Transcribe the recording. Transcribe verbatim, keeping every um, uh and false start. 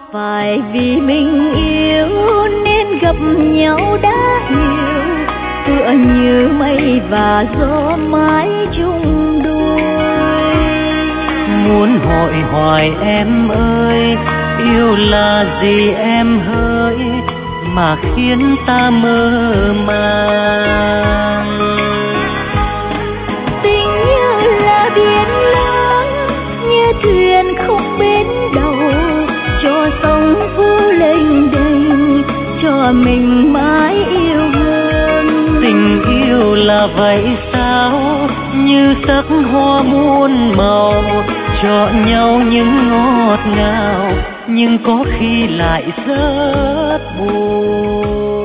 Phải vì mình yêu nên gặp nhau đã hiểu, tựa như mây và gió mãi chung đôi. Muốn hỏi hoài em ơi, yêu là gì em hỡi mà khiến ta mơ màng. Tình như là biển lớn, như thuyền không bến đầu, cho sóng vô lênh đênh, cho mình mãi yêu hơn. Tình yêu là vậy sao, như sắc hoa muôn màu, cho nhau những ngọt ngào, nhưng có khi lại rất buồn.